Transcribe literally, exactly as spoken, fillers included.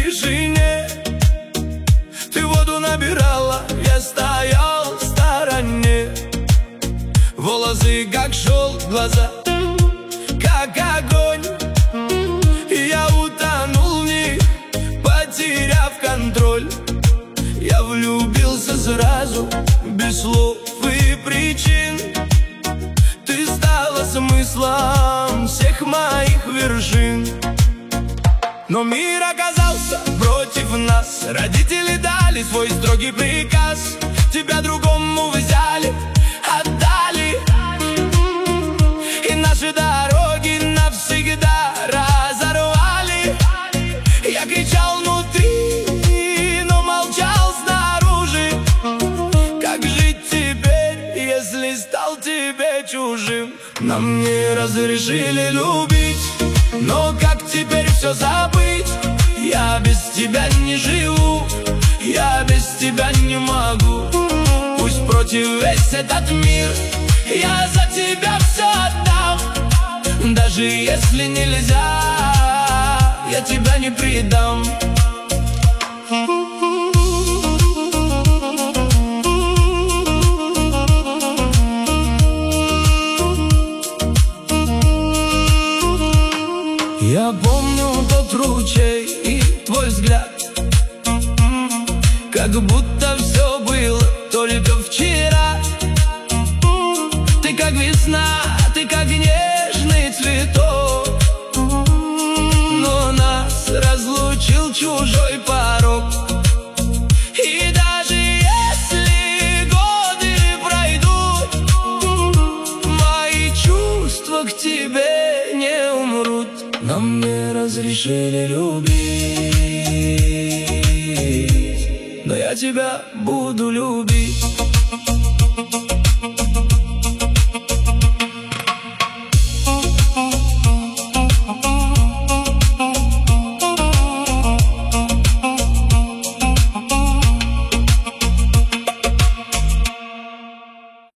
тишине. Ты воду набирала, я стоял в стороне. Волосы как шелк, глаза как огонь. И я утонул в них, потеряв контроль. Я влюбился сразу, без слов и причин. Ты стала смыслом всех моих вершин. Но мир оказался против нас. Родители дали свой строгий приказ. Тебя другому взяли, отдали. И наши дороги навсегда разорвали. Я кричал внутри, но молчал снаружи. Как жить теперь, если стал тебе чужим? Нам не разрешили любить, но как теперь все забыть? Я без тебя не живу, я без тебя не могу. Пусть против весь этот мир, я за тебя все отдам. Даже если нельзя, я тебя не предам. Я помню тот ручей и твой взгляд, как будто все было только вчера. Ты как весна, ты как нежный цветок, но нас разлучил чужой порог. И даже если годы пройдут, мои чувства к тебе не умрут. Нам не разрешили любить, но я тебя буду любить.